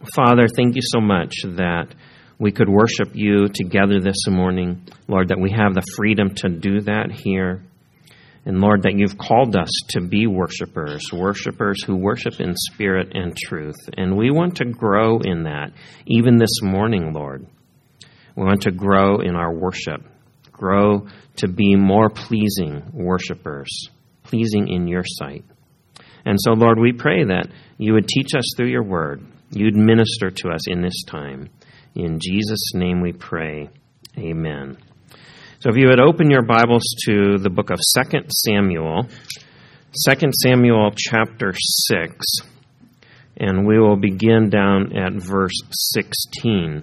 Father, thank you so much that we could worship you together this morning. Lord, that we have the freedom to do that here. And Lord, that you've called us to be worshipers who worship in spirit and truth. And we want to grow in that, even this morning, Lord. We want to grow in our worship, grow to be more pleasing worshipers, pleasing in your sight. And so, Lord, we pray that you would teach us through your word. You'd minister to us in this time. In Jesus' name we pray. Amen. So if you would open your Bibles to the book of 2 Samuel, 2 Samuel chapter 6, and we will begin down at verse 16.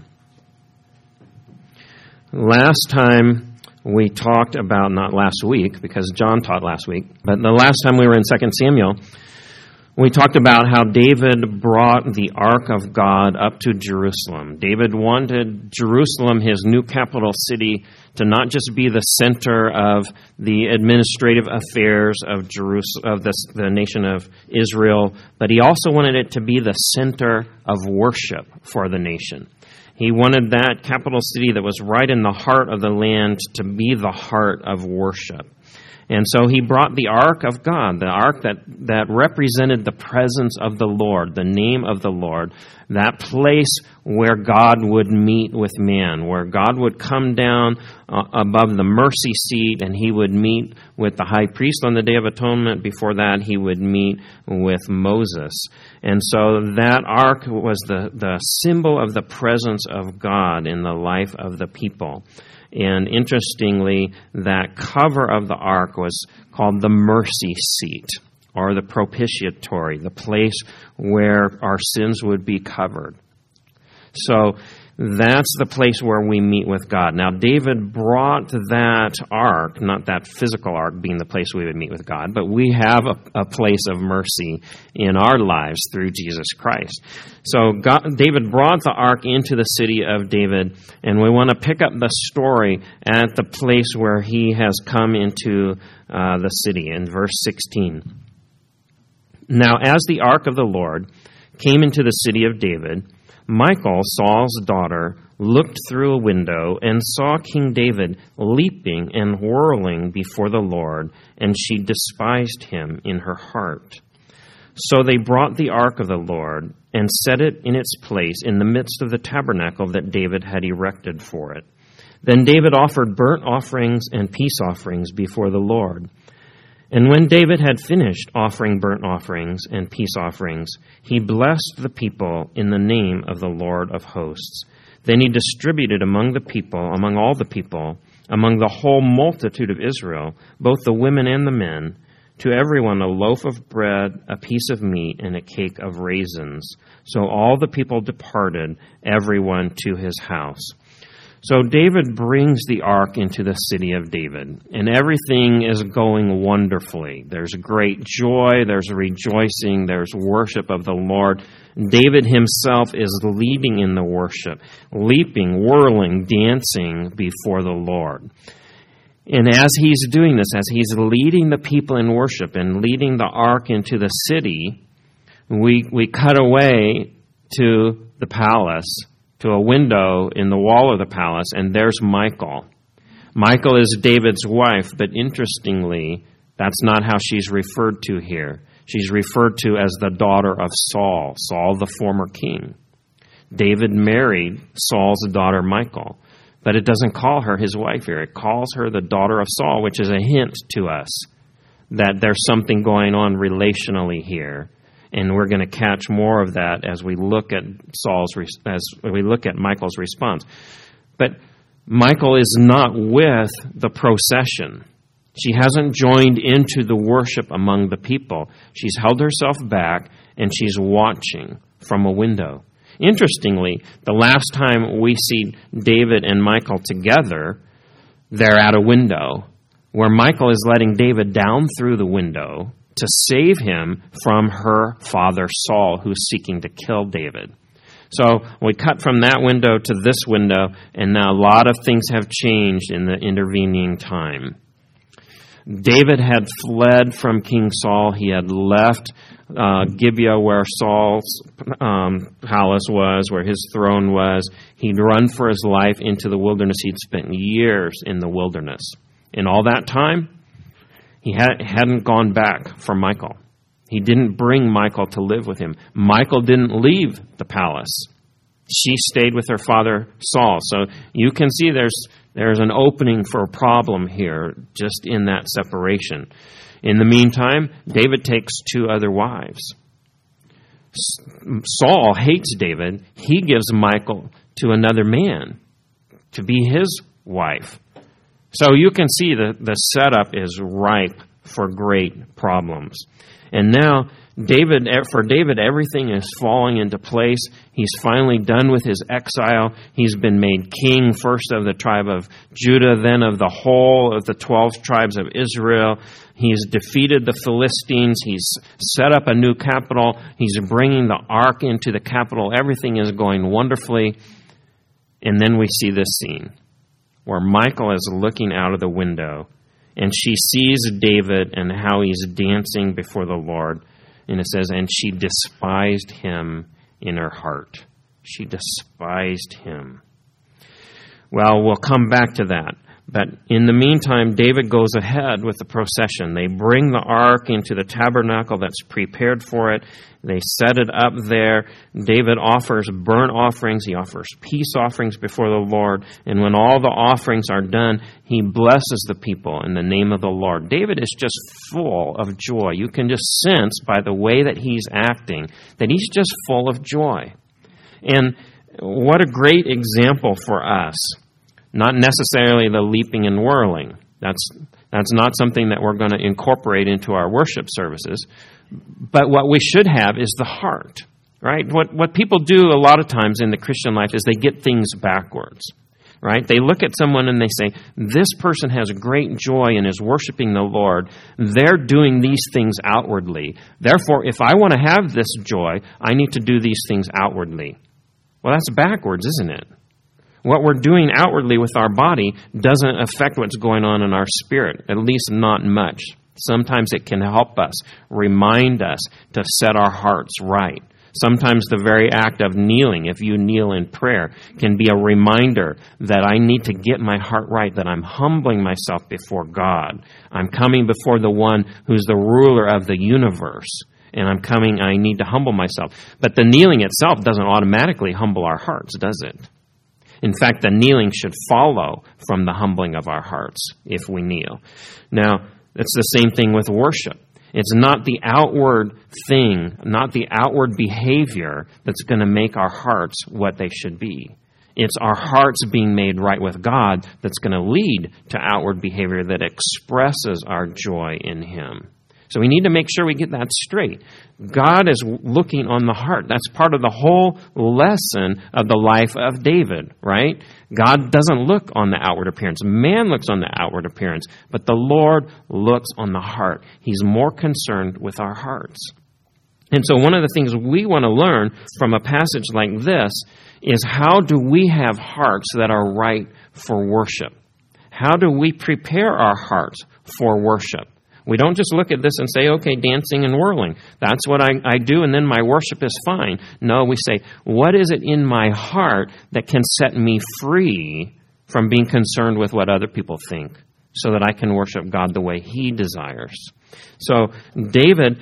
Last time we talked about, not last week, because John taught last week, but the last time we were in 2 Samuel, we talked about how David brought the Ark of God up to Jerusalem. David wanted Jerusalem, his new capital city, to not just be the center of the administrative affairs of Jerusalem, of the nation of Israel, but he also wanted it to be the center of worship for the nation. He wanted that capital city that was right in the heart of the land to be the heart of worship. And so he brought the Ark of God, the Ark that represented the presence of the Lord, the name of the Lord, that place where God would meet with man, where God would come down above the mercy seat and he would meet with the high priest on the Day of Atonement. Before that, he would meet with Moses. And so that Ark was the symbol of the presence of God in the life of the people. And interestingly, that cover of the ark was called the mercy seat, or the propitiatory, the place where our sins would be covered. So that's the place where we meet with God. Now, David brought that ark, not that physical ark being the place we would meet with God, but we have a place of mercy in our lives through Jesus Christ. So David brought the ark into the city of David, and we want to pick up the story at the place where he has come into the city in verse 16. Now, as the ark of the Lord came into the city of David, Michal, Saul's daughter, looked through a window and saw King David leaping and whirling before the Lord, and she despised him in her heart. So they brought the ark of the Lord and set it in its place in the midst of the tabernacle that David had erected for it. Then David offered burnt offerings and peace offerings before the Lord. And when David had finished offering burnt offerings and peace offerings, he blessed the people in the name of the Lord of hosts. Then he distributed among all the people, among the whole multitude of Israel, both the women and the men, to everyone a loaf of bread, a piece of meat, and a cake of raisins. So all the people departed, everyone to his house. So David brings the ark into the city of David, and everything is going wonderfully. There's great joy, there's rejoicing, there's worship of the Lord. David himself is leading in the worship, leaping, whirling, dancing before the Lord. And as he's doing this, as he's leading the people in worship and leading the ark into the city, we cut away to the palace, to a window in the wall of the palace, and there's Michal. Michal is David's wife, but interestingly, that's not how she's referred to here. She's referred to as the daughter of Saul, the former king. David married Saul's daughter Michal, but it doesn't call her his wife here. It calls her the daughter of Saul, which is a hint to us that there's something going on relationally here. And we're going to catch more of that as we look at Michal's response. But Michal is not with the procession. She hasn't joined into the worship among the people. She's held herself back, and she's watching from a window. Interestingly, the last time we see David and Michal together, they're at a window where Michal is letting David down through the window to save him from her father Saul, who's seeking to kill David. So we cut from that window to this window, and now a lot of things have changed in the intervening time. David had fled from King Saul. He had left Gibeah, where Saul's palace was, where his throne was. He'd run for his life into the wilderness. He'd spent years in the wilderness. In all that time, he hadn't gone back for Michal. He didn't bring Michal to live with him. Michal didn't leave the palace. She stayed with her father Saul. So you can see there's an opening for a problem here just in that separation. In the meantime, David takes 2 other wives. Saul hates David. He gives Michal to another man to be his wife. So you can see the setup is ripe for great problems. And now, for David, everything is falling into place. He's finally done with his exile. He's been made king, first of the tribe of Judah, then of the whole of the 12 tribes of Israel. He's defeated the Philistines. He's set up a new capital. He's bringing the ark into the capital. Everything is going wonderfully. And then we see this scene where Michal is looking out of the window, and she sees David and how he's dancing before the Lord. And it says, and she despised him in her heart. She despised him. Well, we'll come back to that. But in the meantime, David goes ahead with the procession. They bring the ark into the tabernacle that's prepared for it. They set it up there. David offers burnt offerings. He offers peace offerings before the Lord. And when all the offerings are done, he blesses the people in the name of the Lord. David is just full of joy. You can just sense by the way that he's acting that he's just full of joy. And what a great example for us. Not necessarily the leaping and whirling. That's not something that we're going to incorporate into our worship services. But what we should have is the heart, right? What people do a lot of times in the Christian life is they get things backwards, right? They look at someone and they say, this person has great joy and is worshiping the Lord. They're doing these things outwardly. Therefore, if I want to have this joy, I need to do these things outwardly. Well, that's backwards, isn't it? What we're doing outwardly with our body doesn't affect what's going on in our spirit, at least not much. Sometimes it can help us, remind us to set our hearts right. Sometimes the very act of kneeling, if you kneel in prayer, can be a reminder that I need to get my heart right, that I'm humbling myself before God. I'm coming before the one who's the ruler of the universe. And I need to humble myself. But the kneeling itself doesn't automatically humble our hearts, does it? In fact, the kneeling should follow from the humbling of our hearts if we kneel. Now, it's the same thing with worship. It's not the outward thing, not the outward behavior that's going to make our hearts what they should be. It's our hearts being made right with God that's going to lead to outward behavior that expresses our joy in Him. So we need to make sure we get that straight. God is looking on the heart. That's part of the whole lesson of the life of David, right? God doesn't look on the outward appearance. Man looks on the outward appearance, but the Lord looks on the heart. He's more concerned with our hearts. And so one of the things we want to learn from a passage like this is how do we have hearts that are right for worship? How do we prepare our hearts for worship? We don't just look at this and say, okay, dancing and whirling. That's what I do, and then my worship is fine. No, we say, what is it in my heart that can set me free from being concerned with what other people think so that I can worship God the way He desires? So David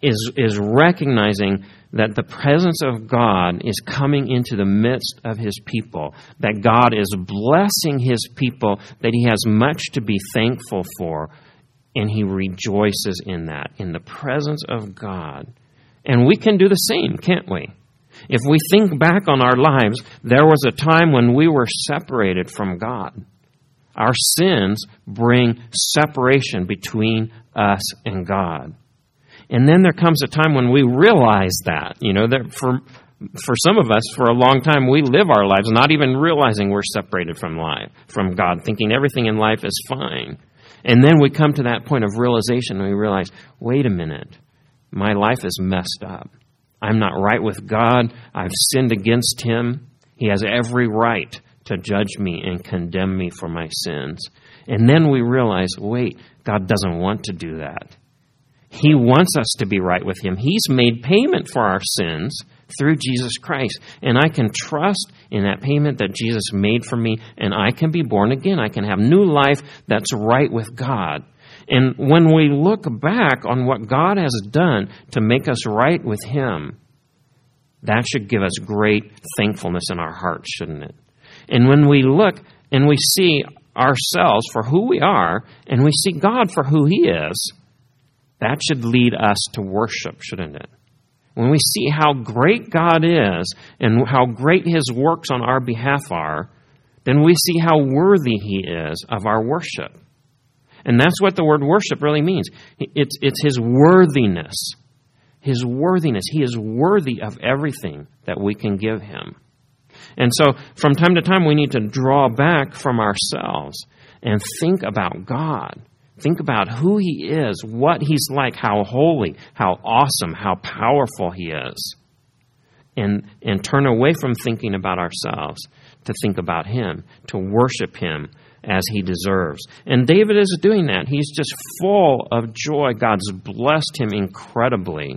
is recognizing that the presence of God is coming into the midst of His people, that God is blessing His people, that He has much to be thankful for. And he rejoices in that, in the presence of God. And we can do the same, can't we? If we think back on our lives, there was a time when we were separated from God. Our sins bring separation between us and God. And then there comes a time when we realize that, that for some of us, for a long time, we live our lives not even realizing we're separated from God, thinking everything in life is fine. And then we come to that point of realization and we realize, wait a minute, my life is messed up. I'm not right with God. I've sinned against Him. He has every right to judge me and condemn me for my sins. And then we realize, wait, God doesn't want to do that. He wants us to be right with Him. He's made payment for our sins through Jesus Christ. And I can trust in that payment that Jesus made for me, and I can be born again. I can have new life that's right with God. And when we look back on what God has done to make us right with Him, that should give us great thankfulness in our hearts, shouldn't it? And when we look and we see ourselves for who we are, and we see God for who He is, that should lead us to worship, shouldn't it? When we see how great God is and how great His works on our behalf are, then we see how worthy He is of our worship. And that's what the word worship really means. It's His worthiness. His worthiness. He is worthy of everything that we can give Him. And so from time to time we need to draw back from ourselves and think about God. Think about who He is, what He's like, how holy, how awesome, how powerful He is. And turn away from thinking about ourselves to think about Him, to worship Him as He deserves. And David is doing that. He's just full of joy. God's blessed him incredibly.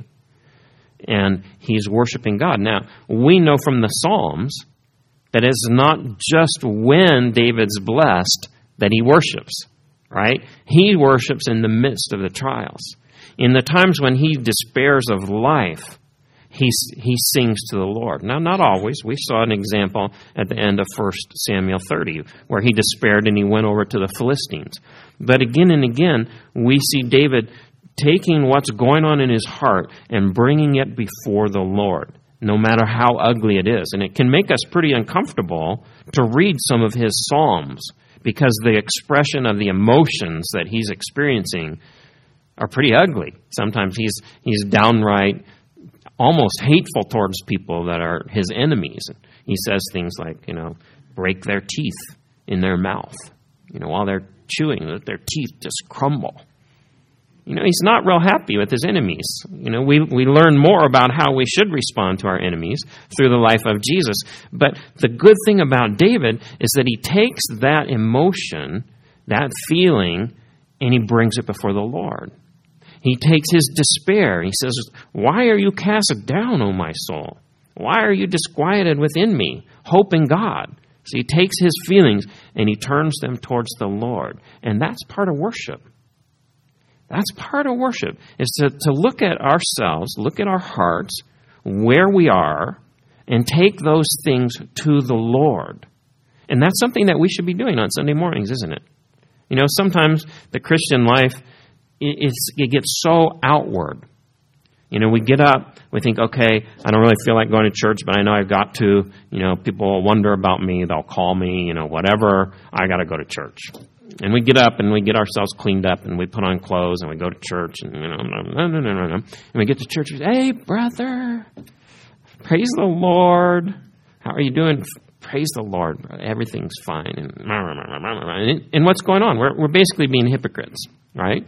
And he's worshiping God. Now, we know from the Psalms that it's not just when David's blessed that he worships. Right? He worships in the midst of the trials. In the times when he despairs of life, he sings to the Lord. Now, not always. We saw an example at the end of 1 Samuel 30, where he despaired and he went over to the Philistines. But again and again, we see David taking what's going on in his heart and bringing it before the Lord, no matter how ugly it is. And it can make us pretty uncomfortable to read some of his Psalms, because the expression of the emotions that he's experiencing are pretty ugly. Sometimes he's downright almost hateful towards people that are his enemies. He says things like, break their teeth in their mouth. While they're chewing, that their teeth just crumble. He's not real happy with his enemies. We learn more about how we should respond to our enemies through the life of Jesus. But the good thing about David is that he takes that emotion, that feeling, and he brings it before the Lord. He takes his despair. He says, "Why are you cast down, O my soul? Why are you disquieted within me? Hope in God." So he takes his feelings and he turns them towards the Lord. And that's part of worship. That's part of worship, is to look at ourselves, look at our hearts, where we are, and take those things to the Lord. And that's something that we should be doing on Sunday mornings, isn't it? Sometimes the Christian life, it gets so outward. We get up, we think, okay, I don't really feel like going to church, but I know I've got to. People will wonder about me, they'll call me, whatever, I got to go to church. And we get up and we get ourselves cleaned up and we put on clothes and we go to church and and we get to church and hey, brother, praise the Lord. How are you doing? Praise the Lord. Everything's fine. And what's going on? We're basically being hypocrites, right?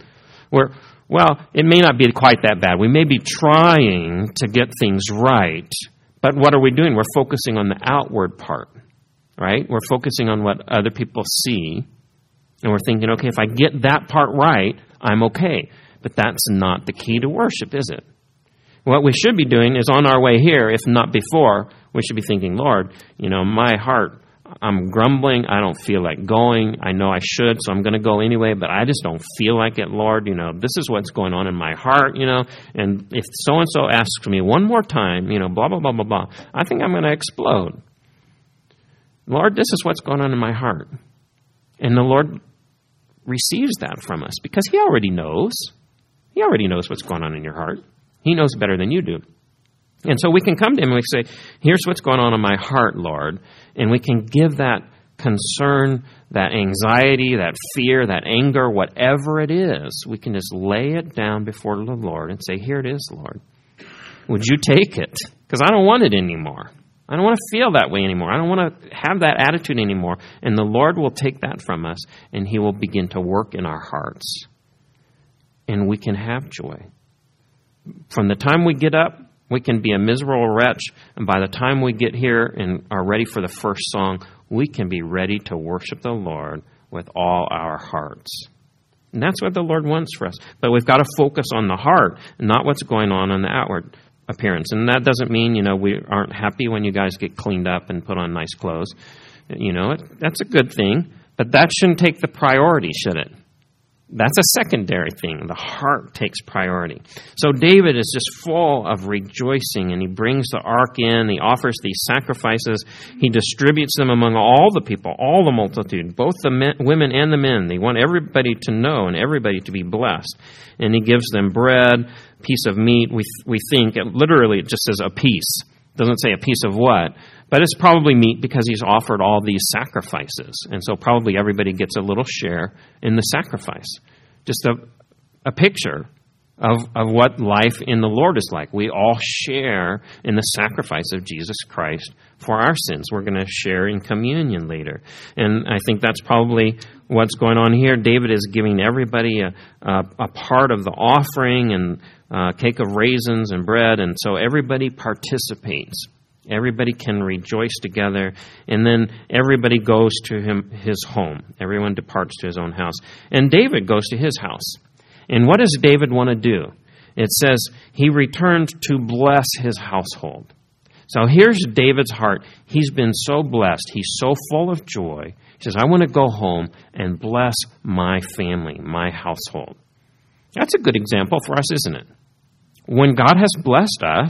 It may not be quite that bad. We may be trying to get things right, but what are we doing? We're focusing on the outward part, right? We're focusing on what other people see. And we're thinking, okay, if I get that part right, I'm okay. But that's not the key to worship, is it? What we should be doing is on our way here, if not before, we should be thinking, Lord, my heart, I'm grumbling. I don't feel like going. I know I should, so I'm going to go anyway, but I just don't feel like it, Lord. This is what's going on in my heart, and if so-and-so asks me one more time, blah, blah, blah, blah, blah, I think I'm going to explode. Lord, this is what's going on in my heart. And the Lord receives that from us because He already knows. He already knows what's going on in your heart. He knows better than you do. And so we can come to Him and we say, here's what's going on in my heart, Lord. And we can give that concern, that anxiety, that fear, that anger, whatever it is, we can just lay it down before the Lord and say, here it is, Lord. Would you take it? Because I don't want it anymore. I don't want to feel that way anymore. I don't want to have that attitude anymore. And the Lord will take that from us, and He will begin to work in our hearts. And we can have joy. From the time we get up, we can be a miserable wretch. And by the time we get here and are ready for the first song, we can be ready to worship the Lord with all our hearts. And that's what the Lord wants for us. But we've got to focus on the heart, not what's going on the outward appearance. And that doesn't mean, we aren't happy when you guys get cleaned up and put on nice clothes. That's a good thing. But that shouldn't take the priority, should it? That's a secondary thing. The heart takes priority. So David is just full of rejoicing, and he brings the ark in. He offers these sacrifices. He distributes them among all the people, all the multitude, both the women and the men. They want everybody to know and everybody to be blessed. And he gives them bread, piece of meat. We think, literally, it just says a piece. It doesn't say a piece of what. But it's probably meat because he's offered all these sacrifices. And so probably everybody gets a little share in the sacrifice. Just a picture of what life in the Lord is like. We all share in the sacrifice of Jesus Christ for our sins. We're going to share in communion later. And I think that's probably what's going on here. David is giving everybody a part of the offering and cake of raisins and bread. And so everybody participates. Everybody can rejoice together, and then everybody goes to his home. Everyone departs to his own house. And David goes to his house. And what does David want to do? It says he returned to bless his household. So here's David's heart. He's been so blessed. He's so full of joy. He says, I want to go home and bless my family, my household. That's a good example for us, isn't it? When God has blessed us,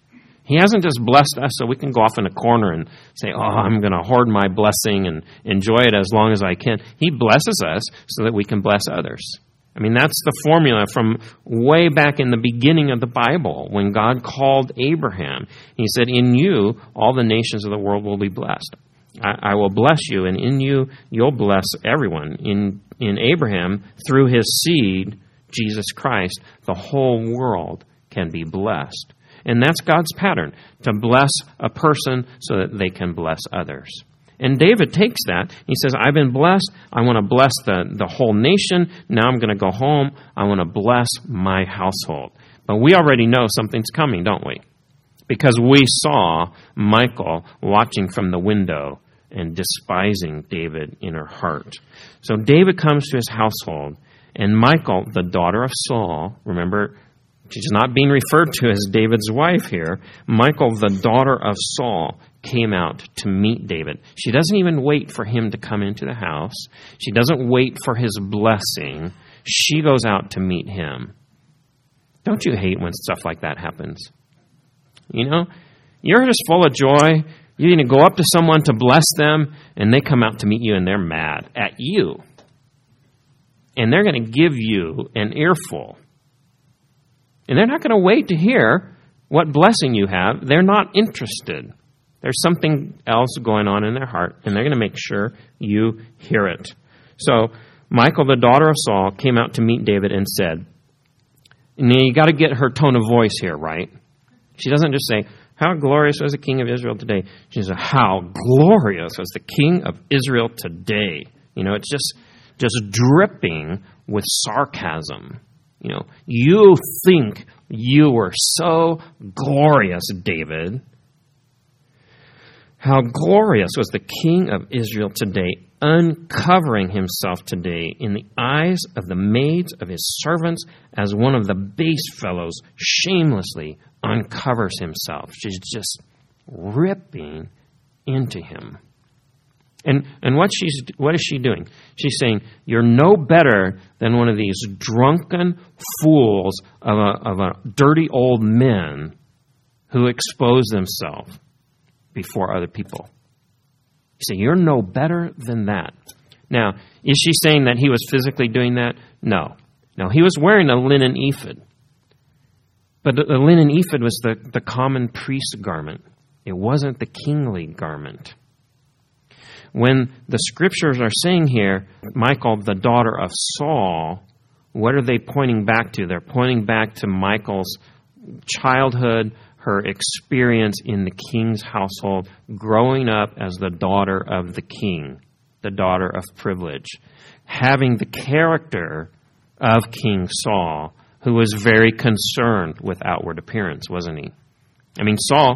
He hasn't just blessed us so we can go off in a corner and say, I'm going to hoard my blessing and enjoy it as long as I can. He blesses us so that we can bless others. I mean, that's the formula from way back in the beginning of the Bible when God called Abraham. He said, in you, all the nations of the world will be blessed. I will bless you, and in you, you'll bless everyone. In Abraham, through his seed, Jesus Christ, the whole world can be blessed. And that's God's pattern, to bless a person so that they can bless others. And David takes that. He says, I've been blessed. I want to bless the whole nation. Now I'm going to go home. I want to bless my household. But we already know something's coming, don't we? Because we saw Michal watching from the window and despising David in her heart. So David comes to his household, and Michal, the daughter of Saul, remember, she's not being referred to as David's wife here. Michal, the daughter of Saul, came out to meet David. She doesn't even wait for him to come into the house. She doesn't wait for his blessing. She goes out to meet him. Don't you hate when stuff like that happens? You know, you're just full of joy. You're going to go up to someone to bless them, and they come out to meet you, and they're mad at you. And they're going to give you an earful. And they're not going to wait to hear what blessing you have. They're not interested. There's something else going on in their heart, and they're going to make sure you hear it. So Michal, the daughter of Saul, came out to meet David and said, and you got to get her tone of voice here, right? She doesn't just say, how glorious was the king of Israel today. She says, how glorious was the king of Israel today. You know, it's just dripping with sarcasm. You know, you think you were so glorious, David. How glorious was the king of Israel today, uncovering himself today in the eyes of the maids of his servants as one of the base fellows shamelessly uncovers himself. She's just ripping into him. And what is she doing? She's saying, you're no better than one of these drunken fools of a dirty old men who expose themselves before other people. You say, you're no better than that. Now, is she saying that he was physically doing that? No. No, he was wearing a linen ephod. But the linen ephod was the common priest garment. It wasn't the kingly garment. When the scriptures are saying here, Michal, the daughter of Saul, what are they pointing back to? They're pointing back to Michal's childhood, her experience in the king's household, growing up as the daughter of the king, the daughter of privilege, having the character of King Saul, who was very concerned with outward appearance, wasn't he? I mean, Saul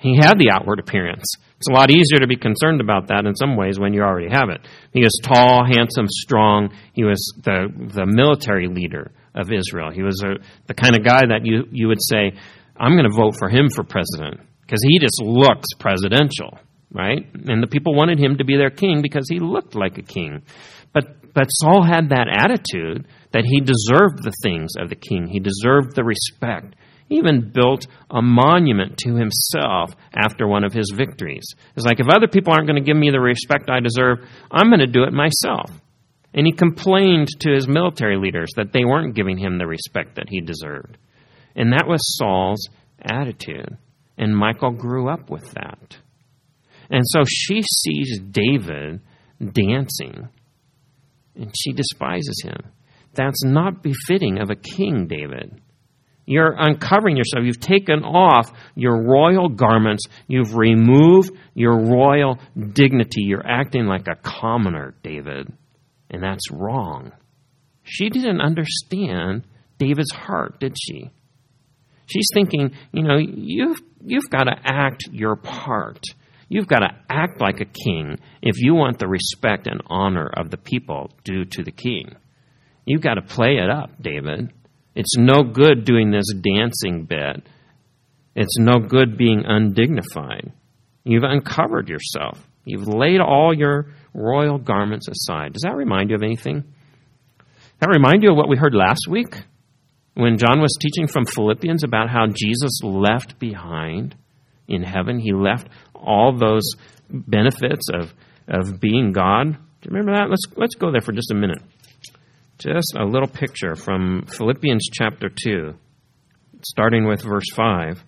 He had the outward appearance. It's a lot easier to be concerned about that in some ways when you already have it. He was tall, handsome, strong. He was the military leader of Israel. He was the kind of guy that you would say, I'm going to vote for him for president because he just looks presidential, right? And the people wanted him to be their king because he looked like a king. But Saul had that attitude that he deserved the things of the king. He deserved the respect. He even built a monument to himself after one of his victories. It's like, if other people aren't going to give me the respect I deserve, I'm going to do it myself. And he complained to his military leaders that they weren't giving him the respect that he deserved. And that was Saul's attitude. And Michal grew up with that. And so she sees David dancing, and she despises him. That's not befitting of a king, David. You're uncovering yourself. You've taken off your royal garments. You've removed your royal dignity. You're acting like a commoner, David. And that's wrong. She didn't understand David's heart, did she? She's thinking, you've got to act your part. You've got to act like a king if you want the respect and honor of the people due to the king. You've got to play it up, David. It's no good doing this dancing bit. It's no good being undignified. You've uncovered yourself. You've laid all your royal garments aside. Does that remind you of anything? Does that remind you of what we heard last week when John was teaching from Philippians about how Jesus left behind in heaven? He left all those benefits of being God. Do you remember that? Let's go there for just a minute. Just a little picture from Philippians chapter 2, starting with verse 5.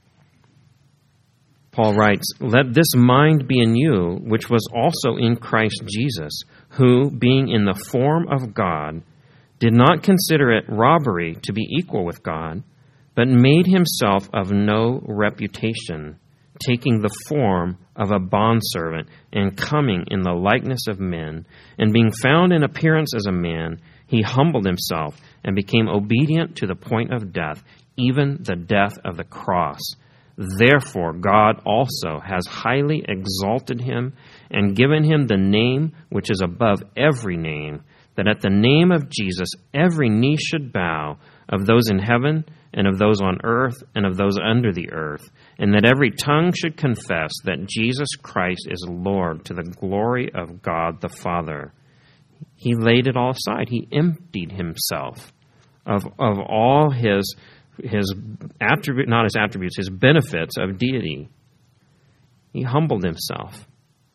Paul writes, "Let this mind be in you, which was also in Christ Jesus, who, being in the form of God, did not consider it robbery to be equal with God, but made himself of no reputation, taking the form of a bondservant and coming in the likeness of men, and being found in appearance as a man, he humbled himself and became obedient to the point of death, even the death of the cross. Therefore God also has highly exalted him and given him the name which is above every name, that at the name of Jesus every knee should bow, of those in heaven and of those on earth and of those under the earth, and that every tongue should confess that Jesus Christ is Lord, to the glory of God the Father." He laid it all aside. He emptied himself of all his attribute, not his attributes, his benefits of deity. He humbled himself.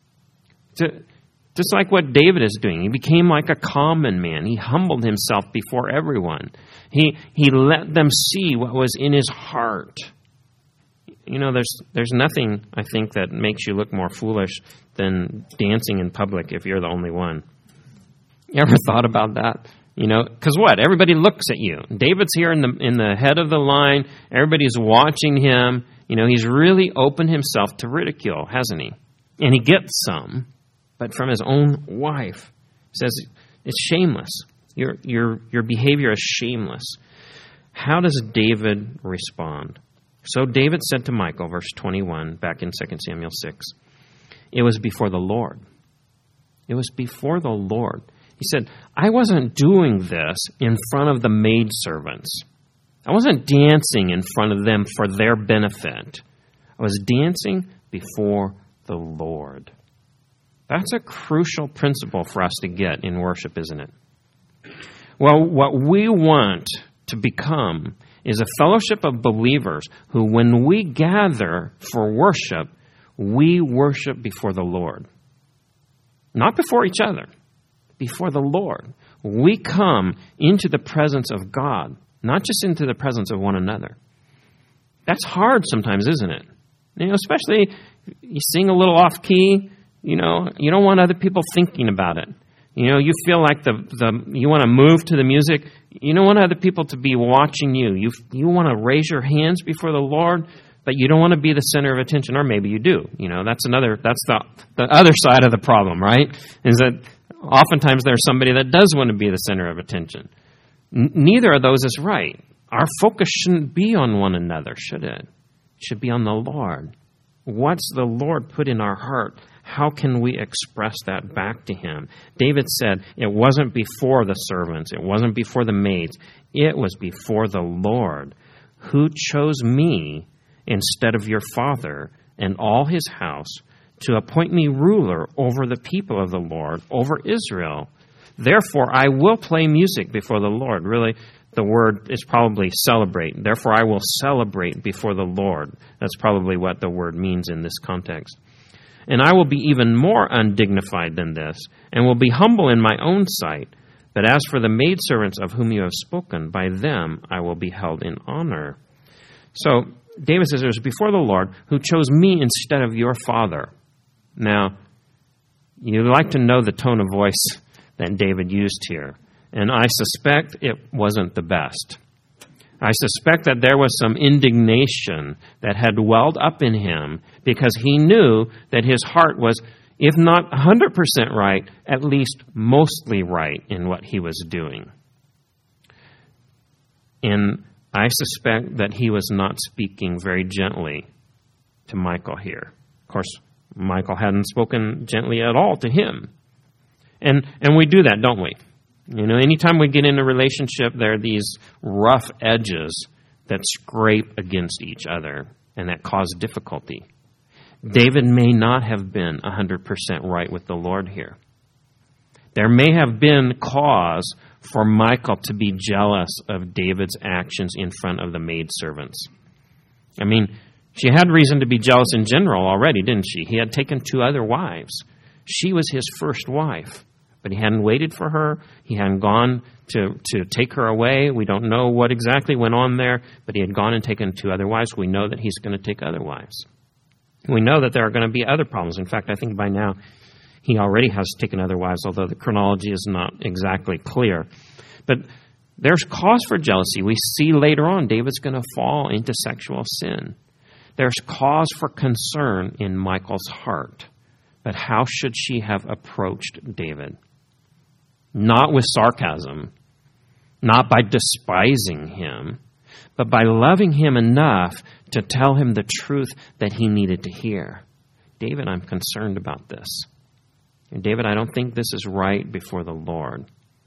Just like what David is doing. He became like a common man. He humbled himself before everyone. He let them see what was in his heart. There's nothing, I think, that makes you look more foolish than dancing in public if you're the only one. You ever thought about that? Because what? Everybody looks at you. David's here in the head of the line. Everybody's watching him. He's really opened himself to ridicule, hasn't he? And he gets some, but from his own wife. He says, it's shameless. Your behavior is shameless. How does David respond? So David said to Michal, verse 21, back in 2 Samuel 6, "It was before the Lord." It was before the Lord. He said, I wasn't doing this in front of the maidservants. I wasn't dancing in front of them for their benefit. I was dancing before the Lord. That's a crucial principle for us to get in worship, isn't it? Well, what we want to become is a fellowship of believers who, when we gather for worship, we worship before the Lord. Not before each other. Before the Lord. We come into the presence of God, not just into the presence of one another. That's hard sometimes, isn't it? Especially you sing a little off key, you don't want other people thinking about it. You feel like you want to move to the music. You don't want other people to be watching you. You want to raise your hands before the Lord, but you don't want to be the center of attention, or maybe you do. That's the other side of the problem, right? Is that oftentimes there's somebody that does want to be the center of attention. Neither of those is right. Our focus shouldn't be on one another, should it? It should be on the Lord. What's the Lord put in our heart? How can we express that back to him? David said, it wasn't before the servants. It wasn't before the maids. It was before the Lord, who chose me instead of your father and all his house to appoint me ruler over the people of the Lord, over Israel. Therefore, I will play music before the Lord. Really, the word is probably celebrate. Therefore, I will celebrate before the Lord. That's probably what the word means in this context. And I will be even more undignified than this, and will be humble in my own sight. But as for the maidservants of whom you have spoken, by them I will be held in honor. So, David says, it was before the Lord who chose me instead of your father. Now, you'd like to know the tone of voice that David used here. And I suspect it wasn't the best. I suspect that there was some indignation that had welled up in him because he knew that his heart was, if not 100% right, at least mostly right in what he was doing. And I suspect that he was not speaking very gently to Michal here. Of course, Michal hadn't spoken gently at all to him. And we do that, don't we? You know, anytime we get in a relationship, there are these rough edges that scrape against each other and that cause difficulty. David may not have been 100% right with the Lord here. There may have been cause for Michal to be jealous of David's actions in front of the maidservants. I mean, she had reason to be jealous in general already, didn't she? He had taken 2 other wives. She was his first wife, but he hadn't waited for her. He hadn't gone to take her away. We don't know what exactly went on there, but he had gone and taken 2 other wives. We know that he's going to take other wives. We know that there are going to be other problems. In fact, I think by now he already has taken other wives, although the chronology is not exactly clear. But there's cause for jealousy. We see later on David's going to fall into sexual sin. There's cause for concern in Michal's heart. But how should she have approached David? Not with sarcasm, not by despising him, but by loving him enough to tell him the truth that he needed to hear. David, I'm concerned about this. And David, I don't think this is right before the Lord.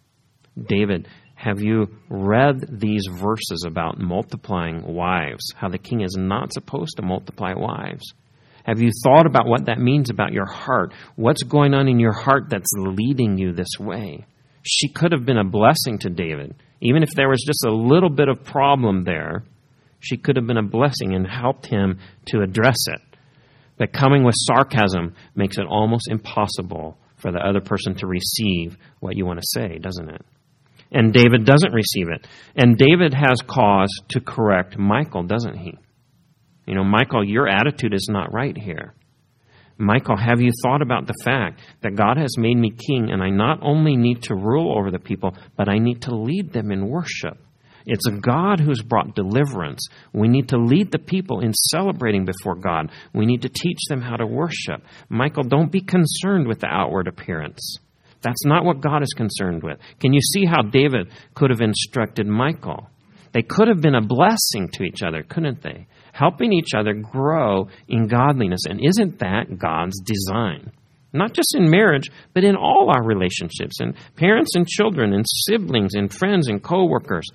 David, have you read these verses about multiplying wives, how the king is not supposed to multiply wives? Have you thought about what that means about your heart? What's going on in your heart that's leading you this way? She could have been a blessing to David. Even if there was just a little bit of problem there, she could have been a blessing and helped him to address it. But coming with sarcasm makes it almost impossible for the other person to receive what you want to say, doesn't it? And David doesn't receive it. And David has cause to correct Michal, doesn't he? You know, Michal, your attitude is not right here. Michal, have you thought about the fact that God has made me king and I not only need to rule over the people, but I need to lead them in worship? It's a God who's brought deliverance. We need to lead the people in celebrating before God. We need to teach them how to worship. Michal, don't be concerned with the outward appearance. That's not what God is concerned with. Can you see how David could have instructed Michal? They could have been a blessing to each other, couldn't they? Helping each other grow in godliness. And isn't that God's design? Not just in marriage, but in all our relationships, in parents and children, in siblings, in friends and co-workers,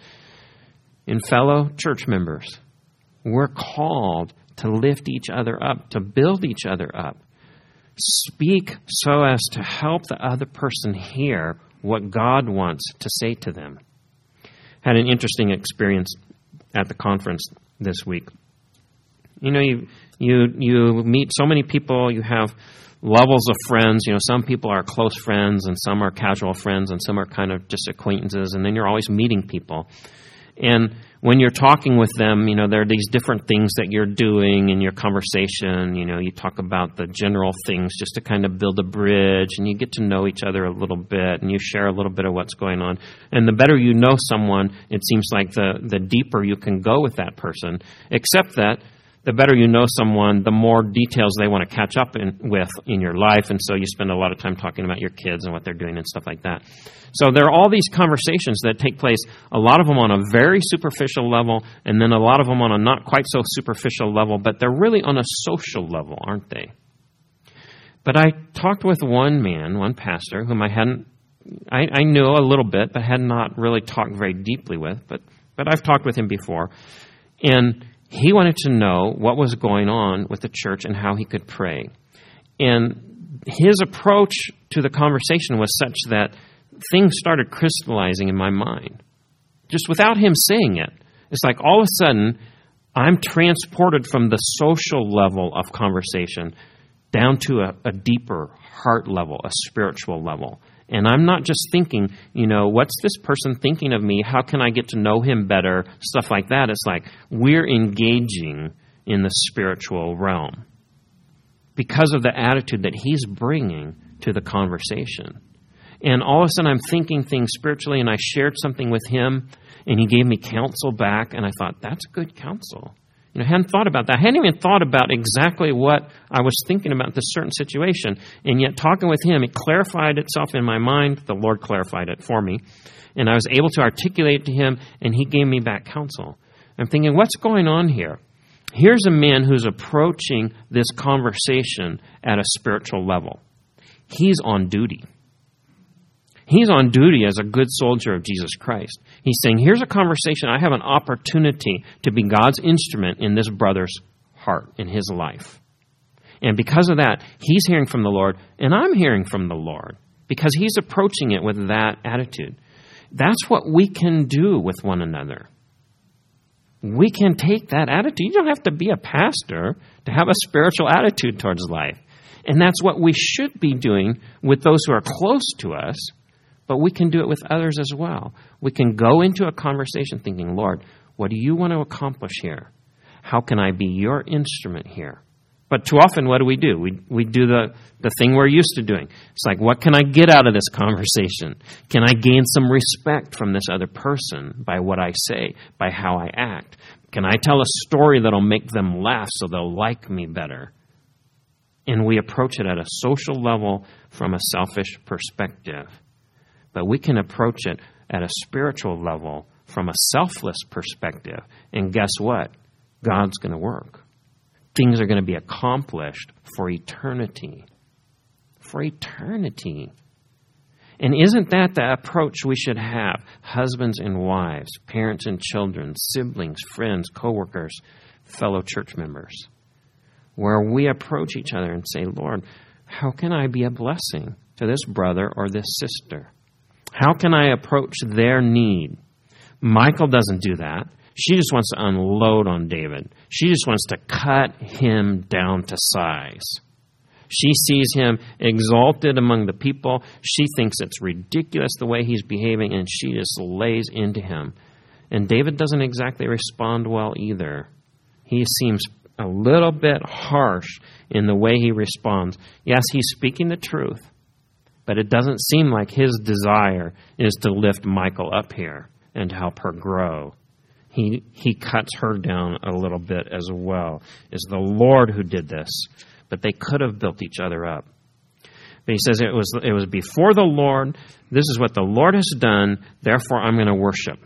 in fellow church members. We're called to lift each other up, to build each other up. Speak so as to help the other person hear what God wants to say to them. Had an interesting experience at the conference this week. You know, you meet so many people, you have levels of friends. You know, some people are close friends and some are casual friends and some are kind of just acquaintances, and then you're always meeting people. And when you're talking with them, you know, there are these different things that you're doing in your conversation. You know, you talk about the general things just to kind of build a bridge, and you get to know each other a little bit, and you share a little bit of what's going on. And the better you know someone, it seems like the deeper you can go with that person, except that the better you know someone, the more details they want to catch up with in your life. And so you spend a lot of time talking about your kids and what they're doing and stuff like that. So there are all these conversations that take place, a lot of them on a very superficial level, and then a lot of them on a not quite so superficial level, but they're really on a social level, aren't they? But I talked with one man, one pastor, whom I knew a little bit, but had not really talked very deeply with, but I've talked with him before. And he wanted to know what was going on with the church and how he could pray. And his approach to the conversation was such that things started crystallizing in my mind. Just without him saying it. It's like all of a sudden, I'm transported from the social level of conversation down to a deeper heart level, a spiritual level. And I'm not just thinking, what's this person thinking of me? How can I get to know him better? Stuff like that. It's like we're engaging in the spiritual realm because of the attitude that he's bringing to the conversation. And all of a sudden I'm thinking things spiritually, and I shared something with him, and he gave me counsel back, and I thought, that's good counsel. I hadn't thought about that. I hadn't even thought about exactly what I was thinking about this certain situation. And yet talking with him, it clarified itself in my mind. The Lord clarified it for me. And I was able to articulate it to him, and he gave me back counsel. I'm thinking, what's going on here? Here's a man who's approaching this conversation at a spiritual level. He's on duty. He's on duty as a good soldier of Jesus Christ. He's saying, here's a conversation. I have an opportunity to be God's instrument in this brother's heart, in his life. And because of that, he's hearing from the Lord, and I'm hearing from the Lord, because he's approaching it with that attitude. That's what we can do with one another. We can take that attitude. You don't have to be a pastor to have a spiritual attitude towards life. And that's what we should be doing with those who are close to us. But we can do it with others as well. We can go into a conversation thinking, Lord, what do you want to accomplish here? How can I be your instrument here? But too often, what do? We do the thing we're used to doing. It's like, what can I get out of this conversation? Can I gain some respect from this other person by what I say, by how I act? Can I tell a story that'll make them laugh so they'll like me better? And we approach it at a social level from a selfish perspective. But we can approach it at a spiritual level from a selfless perspective. And guess what? God's going to work. Things are going to be accomplished for eternity. For eternity. And isn't that the approach we should have? Husbands and wives, parents and children, siblings, friends, coworkers, fellow church members. Where we approach each other and say, Lord, how can I be a blessing to this brother or this sister? How can I approach their need? Michal doesn't do that. She just wants to unload on David. She just wants to cut him down to size. She sees him exalted among the people. She thinks it's ridiculous the way he's behaving, and she just lays into him. And David doesn't exactly respond well either. He seems a little bit harsh in the way he responds. Yes, he's speaking the truth. But it doesn't seem like his desire is to lift Michal up here and help her grow. He cuts her down a little bit as well. It's the Lord who did this. But they could have built each other up. But he says it was before the Lord. This is what the Lord has done. Therefore, I'm going to worship.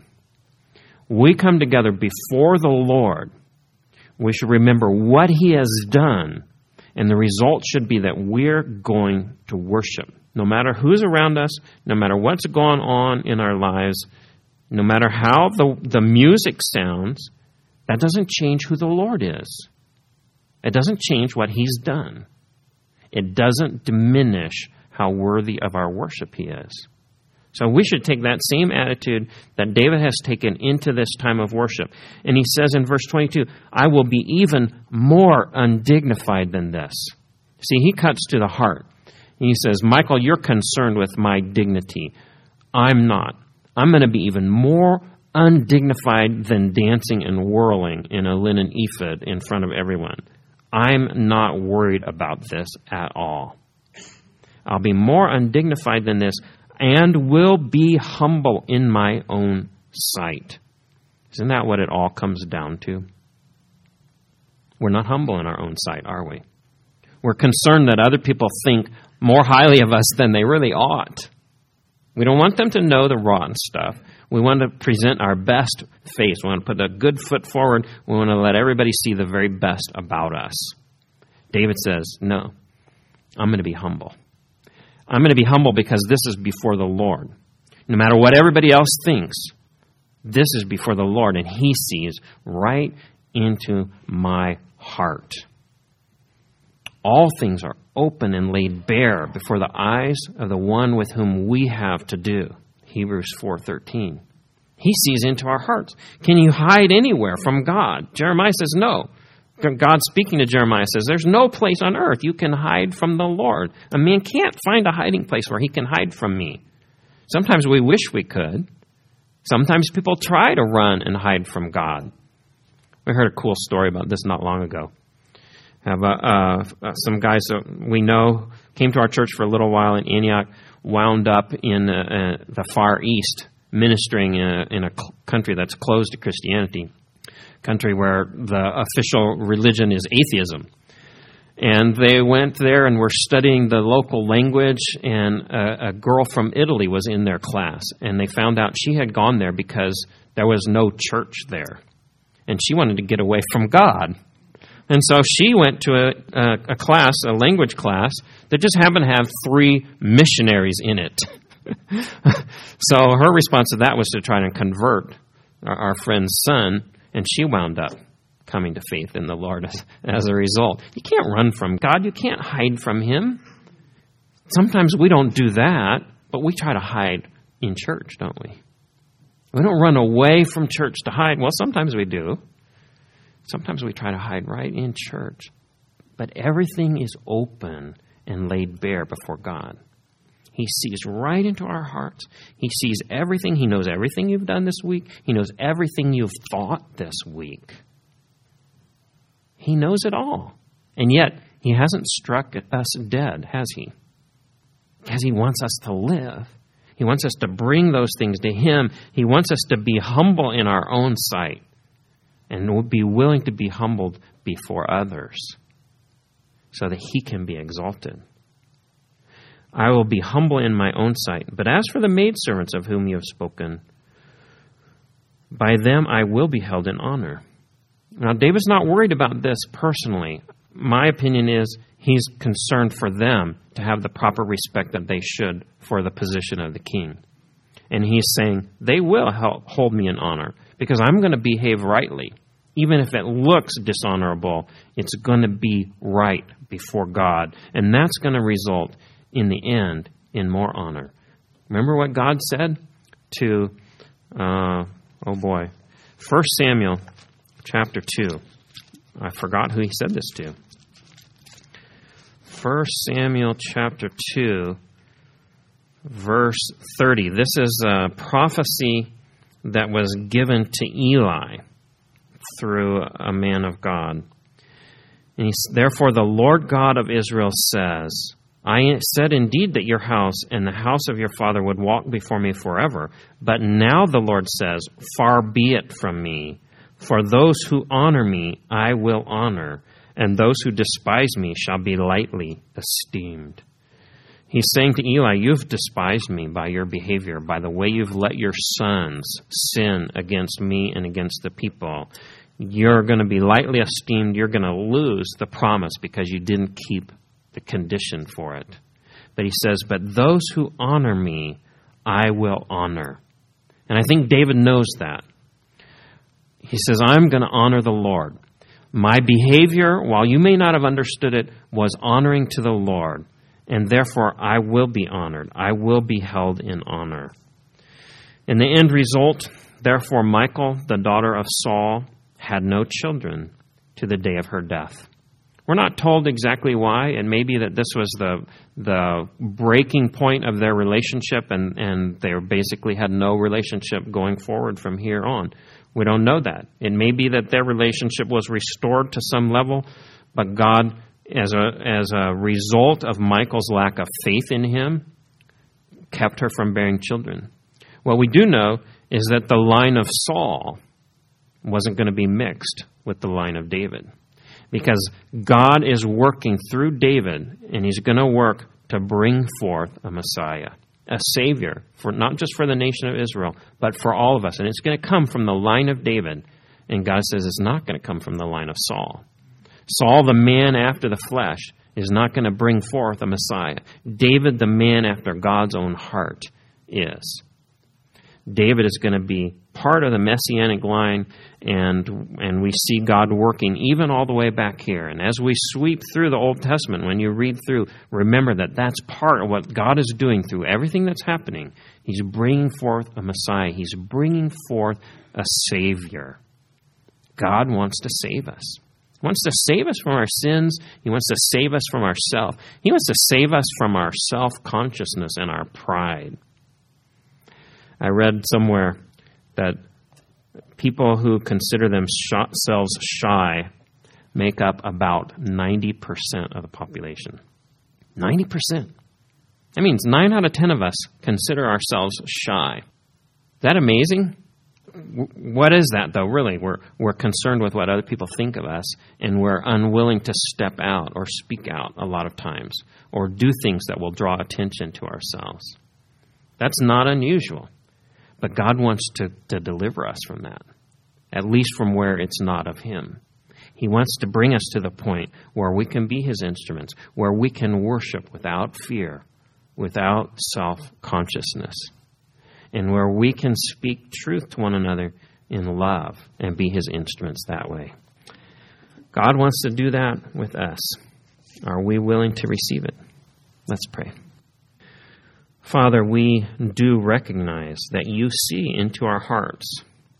We come together before the Lord. We should remember what he has done. And the result should be that we're going to worship. No matter who's around us, no matter what's going on in our lives, no matter how the music sounds, that doesn't change who the Lord is. It doesn't change what he's done. It doesn't diminish how worthy of our worship he is. So we should take that same attitude that David has taken into this time of worship. And he says in verse 22, I will be even more undignified than this. See, he cuts to the heart. He says, Michal, you're concerned with my dignity. I'm not. I'm going to be even more undignified than dancing and whirling in a linen ephod in front of everyone. I'm not worried about this at all. I'll be more undignified than this and will be humble in my own sight. Isn't that what it all comes down to? We're not humble in our own sight, are we? We're concerned that other people think more highly of us than they really ought. We don't want them to know the rotten stuff. We want to present our best face. We want to put a good foot forward. We want to let everybody see the very best about us. David says, no, I'm going to be humble. I'm going to be humble because this is before the Lord. No matter what everybody else thinks, this is before the Lord, and He sees right into my heart. All things are open and laid bare before the eyes of the one with whom we have to do. Hebrews 4:13. He sees into our hearts. Can you hide anywhere from God? Jeremiah says no. God speaking to Jeremiah says, there's no place on earth you can hide from the Lord. A man can't find a hiding place where he can hide from me. Sometimes we wish we could. Sometimes people try to run and hide from God. We heard a cool story about this not long ago. Some guys that we know came to our church for a little while in Antioch, wound up in the Far East, ministering in a country that's closed to Christianity, country where the official religion is atheism. And they went there and were studying the local language, and a girl from Italy was in their class. And they found out she had gone there because there was no church there. And she wanted to get away from God. And so she went to a class, a language class, that just happened to have 3 missionaries in it. So her response to that was to try to convert our friend's son, and she wound up coming to faith in the Lord as a result. You can't run from God. You can't hide from Him. Sometimes we don't do that, but we try to hide in church, don't we? We don't run away from church to hide. Well, sometimes we do. Sometimes we try to hide right in church. But everything is open and laid bare before God. He sees right into our hearts. He sees everything. He knows everything you've done this week. He knows everything you've thought this week. He knows it all. And yet, He hasn't struck us dead, has He? Because He wants us to live. He wants us to bring those things to Him. He wants us to be humble in our own sight and be willing to be humbled before others so that He can be exalted. I will be humble in my own sight. But as for the maidservants of whom you have spoken, by them I will be held in honor. Now, David's not worried about this personally. My opinion is he's concerned for them to have the proper respect that they should for the position of the king. And he's saying, they will hold me in honor because I'm going to behave rightly. Even if it looks dishonorable, it's going to be right before God. And that's going to result, in the end, in more honor. Remember what God said to, 1 Samuel chapter 2. I forgot who He said this to. 1 Samuel chapter 2, verse 30. This is a prophecy that was given to Eli through a man of God. And therefore the Lord God of Israel says, I said indeed that your house and the house of your father would walk before me forever. But now the Lord says, far be it from me. For those who honor me, I will honor, and those who despise me shall be lightly esteemed. He's saying to Eli, you've despised me by your behavior, by the way you've let your sons sin against me and against the people. You're going to be lightly esteemed. You're going to lose the promise because you didn't keep the condition for it. But he says, but those who honor me, I will honor. And I think David knows that. He says, I'm going to honor the Lord. My behavior, while you may not have understood it, was honoring to the Lord. And therefore, I will be honored. I will be held in honor. In the end result, therefore, Michal, the daughter of Saul, had no children to the day of her death. We're not told exactly why. It may be that this was the breaking point of their relationship, and they basically had no relationship going forward from here on. We don't know that. It may be that their relationship was restored to some level, but God, as a result of Michal's lack of faith in Him, kept her from bearing children. What we do know is that the line of Saul wasn't going to be mixed with the line of David. Because God is working through David, and he's going to work to bring forth a Messiah, a Savior, for not just for the nation of Israel, but for all of us. And it's going to come from the line of David. And God says it's not going to come from the line of Saul. Saul, the man after the flesh, is not going to bring forth a Messiah. David, the man after God's own heart, is. David is going to be part of the Messianic line, and we see God working even all the way back here. And as we sweep through the Old Testament, when you read through, remember that that's part of what God is doing through everything that's happening. He's bringing forth a Messiah. He's bringing forth a Savior. God wants to save us. He wants to save us from our sins. He wants to save us from ourselves. He wants to save us from our self-consciousness and our pride. I read somewhere that people who consider themselves shy make up about 90% of the population. 90%. That means 9 out of 10 of us consider ourselves shy. Is that amazing? What is that, though, really? We're concerned with what other people think of us, and we're unwilling to step out or speak out a lot of times, or do things that will draw attention to ourselves. That's not unusual. But God wants to deliver us from that, at least from where it's not of Him. He wants to bring us to the point where we can be His instruments, where we can worship without fear, without self-consciousness, and where we can speak truth to one another in love and be His instruments that way. God wants to do that with us. Are we willing to receive it? Let's pray. Father, we do recognize that you see into our hearts.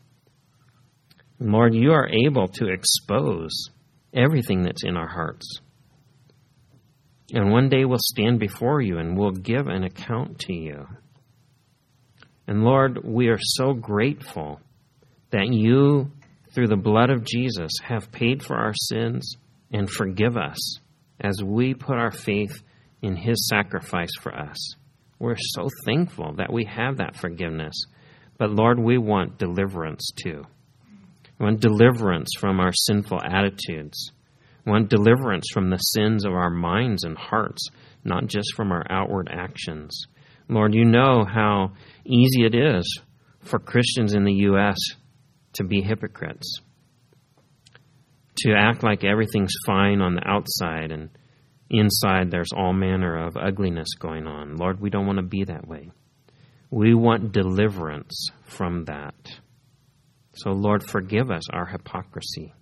Lord, you are able to expose everything that's in our hearts. And one day we'll stand before you and we'll give an account to you. And Lord, we are so grateful that you, through the blood of Jesus, have paid for our sins and forgive us as we put our faith in His sacrifice for us. We're so thankful that we have that forgiveness. But Lord, we want deliverance too. We want deliverance from our sinful attitudes. We want deliverance from the sins of our minds and hearts, not just from our outward actions. Lord, you know how easy it is for Christians in the U.S. to be hypocrites, to act like everything's fine on the outside and inside there's all manner of ugliness going on. Lord, we don't want to be that way. We want deliverance from that. So, Lord, forgive us our hypocrisy.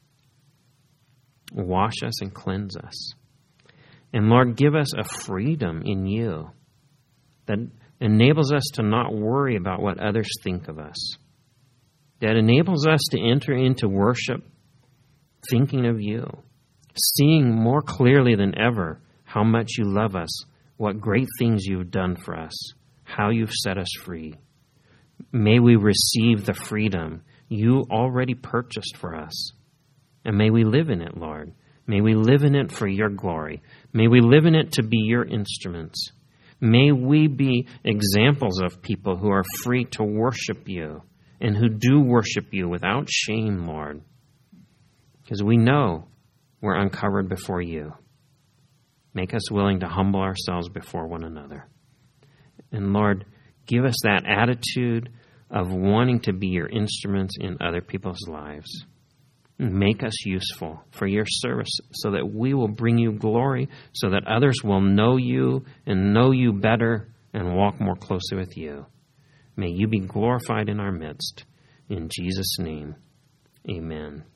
Wash us and cleanse us. And, Lord, give us a freedom in you that enables us to not worry about what others think of us, that enables us to enter into worship thinking of you, seeing more clearly than ever how much you love us, what great things you've done for us, how you've set us free. May we receive the freedom you already purchased for us, and may we live in it, Lord. May we live in it for your glory. May we live in it to be your instruments. May we be examples of people who are free to worship you and who do worship you without shame, Lord, because we know we're uncovered before you. Make us willing to humble ourselves before one another. And Lord, give us that attitude of wanting to be your instruments in other people's lives. Make us useful for your service so that we will bring you glory, so that others will know you and know you better and walk more closely with you. May you be glorified in our midst. In Jesus' name, amen.